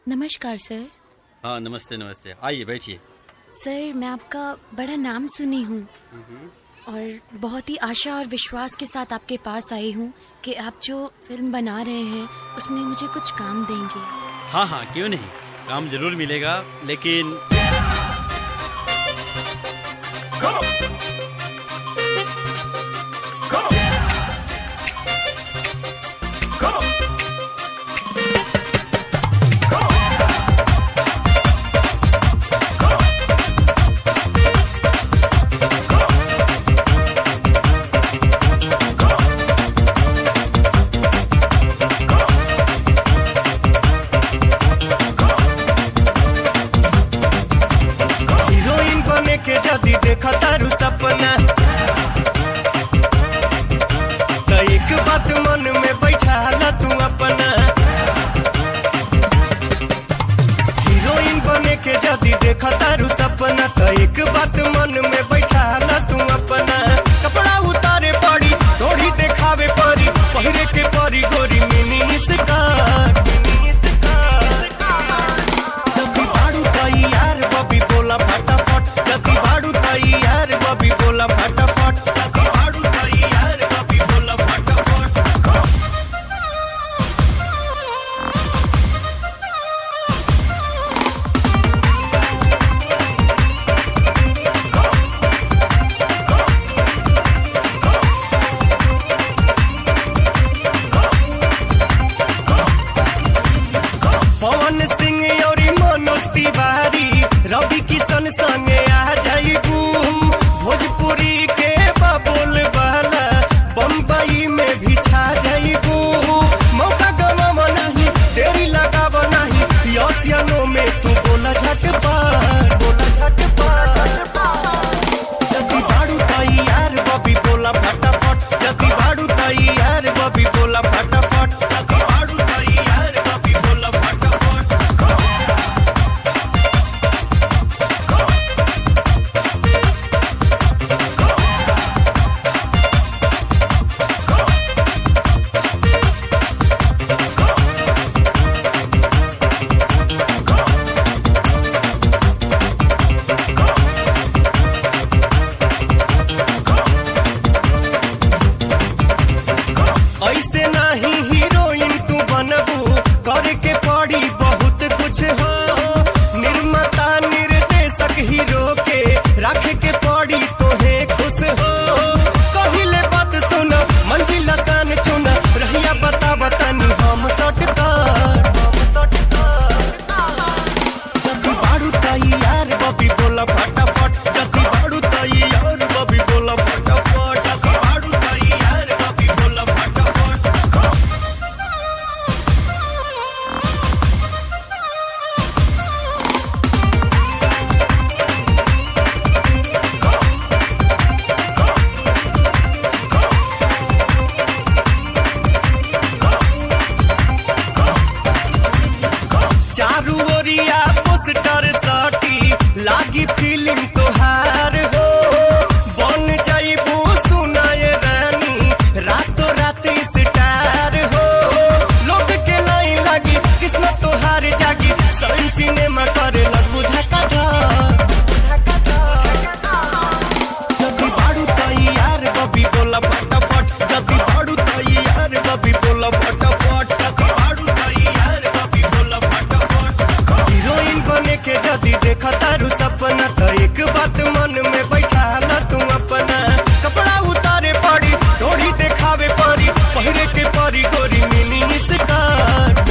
नमस्कार सर। हाँ नमस्ते नमस्ते, आइए बैठिए। सर मैं आपका बड़ा नाम सुनी हूँ और बहुत ही आशा और विश्वास के साथ आपके पास आई हूँ कि आप जो फिल्म बना रहे हैं उसमें मुझे कुछ काम देंगे। हाँ हाँ क्यों नहीं, काम जरूर मिलेगा, लेकिन के जदी देखा तारू सपना तो एक बात मन में बैठा ला तू अपना। हीरोइन बने के जदी देखा तारू सपना तो एक बात मन में बैठा ला तू अपना। कपड़ा उतारे पड़ी, थोड़ी देखावे पड़ी, पहिरे के परी गोरी मिनी स्कर्ट। जब बाड़ू कई यार बबी बोला फटाफट, जदी बाड़ू तई यार बबी बोला फटाफट, जदी बाड़ू तई यार बबी बोला फटाफट। पवन सिंह और मनोज तिवारी, रवि किशन संगे आ जाइबू। भोजपुरी के बबुल वाला बम्बई में भी छा जाइबू। मौका गवावा नहीं, देरी लगावा नहीं, यसियानो में तू बोला झटपट, बोला झटपट। जदी बाड़ू तई यार बबी बोला फटाफट, जदी बाड़ू तई यार बबी बोला फटाफट, जदी बाड़ू तई यार बबी बोला फटाफट। ऐसे नहीं हीरोइन तू बनबू, करे के पड़ी बहुत कुछ हो। निर्माता निर्देशक हीरो के रखे के पड़ी तोहे खुश हो। कहिले बात सुन, मंजिल आसान चुन, रहिया बता बतानी हम शॉर्टकट। जदी बाड़ू तई यार बबी बोला फटाफट, जदी बाड़ू तई यार बबी बोला फटाफट, जदी बाड़ू तई यार बबी बोला फटाफट। चारू ओरिया पोस्टर साटी लागी फिल्म तोहार हो। बन जाइबू सुनाए रानी रातों रात स्टार हो। लोग के लाइन लागी, किस्मत तोहार जागी, सन सिनेमा करे लगू धक्का धक। जदी बाड़ू तई यार बबी बोला फटाफट, जदी बाड़ू तई यार बबी बोला फटाफट, जदी बाड़ू तई यार बबी बोला फटाफट। हीरोइन बने के जदी देखा तारू सपना तो एक बात मन में बैठा ला तू अपना। कपड़ा उतारे पड़ी, थोड़ी देखावे पड़ी, पहिरे के परी गोरी मिनी स्कर्ट।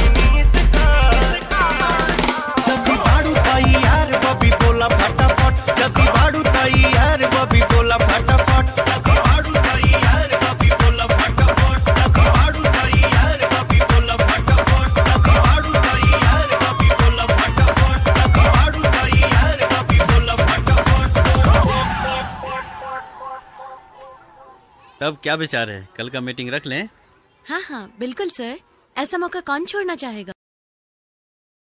जदी बाड़ू तई यार बबी बोला फटाफट, जदी बाड़ू तई यार बबी बोला फटाफट, जदी बाड़ू तई यार बबी बोला फटाफट, जदी बाड़ू तई यार बबी बोला फटाफट, जदी बाड़ू तई यार बबी बोला फटाफट, जदी बाड़ू तई यार बबी बोला फटाफट। तब क्या विचार है, कल का मीटिंग रख लें? हाँ हाँ बिल्कुल सर, ऐसा मौका कौन छोड़ना चाहेगा।